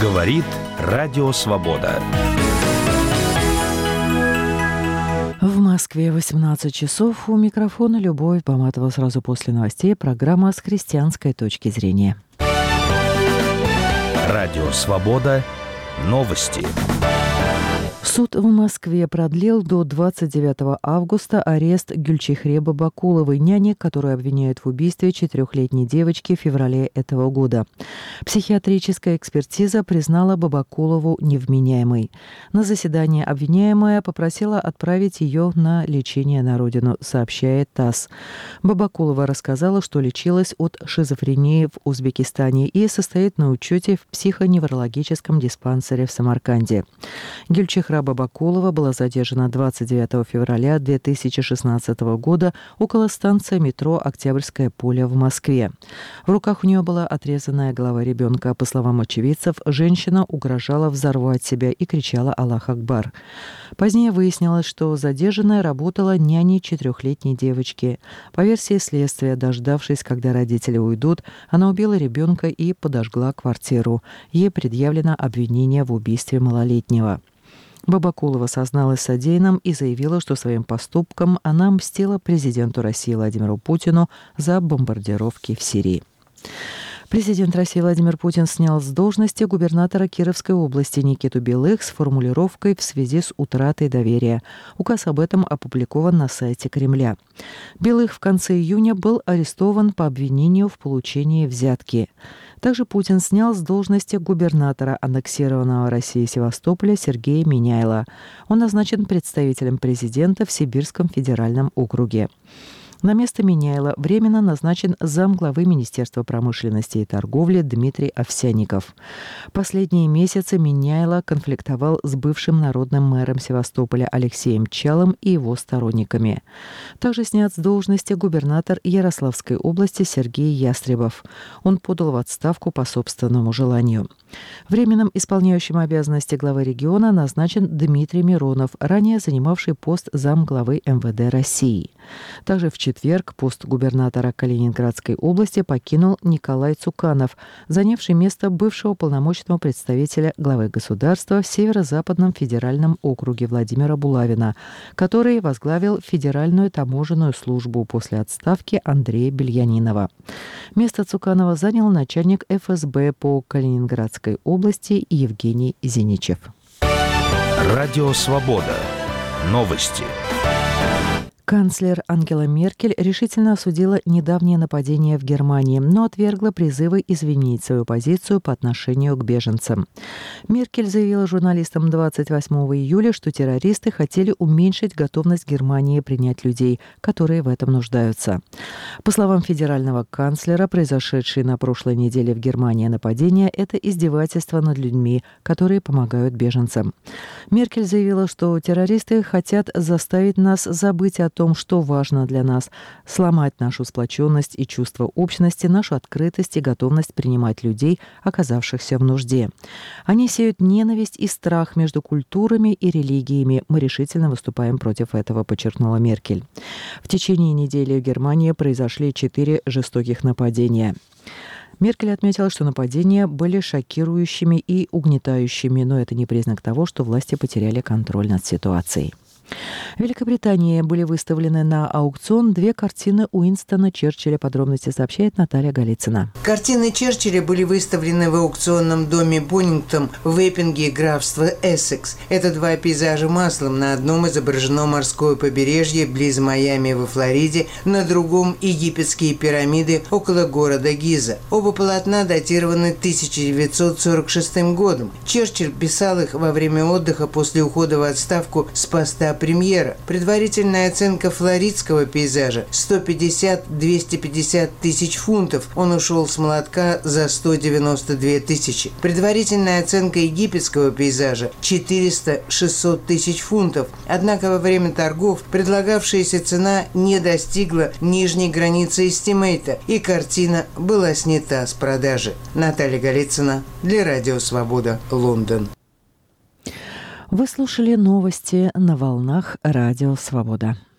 Говорит Радио Свобода. В Москве 18 часов. У микрофона Любовь Баматова. Сразу после новостей программа с христианской точки зрения. Радио Свобода. Новости. Суд в Москве продлил до 29 августа арест Гюльчихре Бабакуловой, няни, которую обвиняют в убийстве 4-летней девочки в феврале этого года. Психиатрическая экспертиза признала Бабакулову невменяемой. На заседание обвиняемая попросила отправить ее на лечение на родину, сообщает ТАСС. Бабакулова рассказала, что лечилась от шизофрении в Узбекистане и состоит на учете в психоневрологическом диспансере в Самарканде. Гюльчихра Бабакулова была задержана 29 февраля 2016 года около станции метро «Октябрьское поле» в Москве. В руках у нее была отрезанная голова ребенка. По словам очевидцев, женщина угрожала взорвать себя и кричала «Аллах Акбар». Позднее выяснилось, что задержанная работала няней 4-летней девочки. По версии следствия, дождавшись, когда родители уйдут, она убила ребенка и подожгла квартиру. Ей предъявлено обвинение в убийстве малолетнего. Бабакулова созналась в содеянном и заявила, что своим поступком она мстила президенту России Владимиру Путину за бомбардировки в Сирии. Президент России Владимир Путин снял с должности губернатора Кировской области Никиту Белых с формулировкой «в связи с утратой доверия». Указ об этом опубликован на сайте Кремля. Белых в конце июня был арестован по обвинению в получении взятки. Также Путин снял с должности губернатора аннексированного Россией Севастополя Сергея Миняйла. Он назначен представителем президента в Сибирском федеральном округе. На место Миняйла временно назначен замглавы Министерства промышленности и торговли Дмитрий Овсянников. Последние месяцы Миняйла конфликтовал с бывшим народным мэром Севастополя Алексеем Чалым и его сторонниками. Также снят с должности губернатор Ярославской области Сергей Ястребов. Он подал в отставку по собственному желанию. Временным исполняющим обязанности главы региона назначен Дмитрий Миронов, ранее занимавший пост замглавы МВД России. Также в четверг пост губернатора Калининградской области покинул Николай Цуканов, занявший место бывшего полномочного представителя главы государства в Северо-Западном федеральном округе Владимира Булавина, который возглавил Федеральную таможенную службу после отставки Андрея Бельянинова. Место Цуканова занял начальник ФСБ по Калининградской области Евгений Зиничев. Радио Свобода. Новости. Канцлер Ангела Меркель решительно осудила недавнее нападение в Германии, но отвергла призывы изменить свою позицию по отношению к беженцам. Меркель заявила журналистам 28 июля, что террористы хотели уменьшить готовность Германии принять людей, которые в этом нуждаются. По словам федерального канцлера, произошедшее на прошлой неделе в Германии нападение – это издевательство над людьми, которые помогают беженцам. Меркель заявила, что террористы хотят заставить нас забыть о том, что важно для нас, сломать нашу сплоченность и чувство общности, нашу открытость и готовность принимать людей, оказавшихся в нужде. Они сеют ненависть и страх между культурами и религиями. Мы решительно выступаем против этого, подчеркнула Меркель. В течение недели в Германии произошли 4 жестоких нападения. Меркель отметила, что нападения были шокирующими и угнетающими, но это не признак того, что власти потеряли контроль над ситуацией. В Великобритании были выставлены на аукцион 2 картины Уинстона Черчилля. Подробности сообщает Наталья Голицына. Картины Черчилля были выставлены в аукционном доме Бонингтон в Эппинге, графство Эссекс. Это 2 пейзажа маслом. На одном изображено морское побережье близ Майами во Флориде, на другом – египетские пирамиды около города Гиза. Оба полотна датированы 1946 годом. Черчилль писал их во время отдыха после ухода в отставку с поста премьера. Предварительная оценка флоридского пейзажа – 150-250 тысяч фунтов. Он ушел с молотка за 192 тысячи. Предварительная оценка египетского пейзажа – 400-600 тысяч фунтов. Однако во время торгов предлагавшаяся цена не достигла нижней границы эстимейта, и картина была снята с продажи. Наталья Голицына для Радио Свобода, Лондон. Вы слушали новости на волнах Радио Свобода.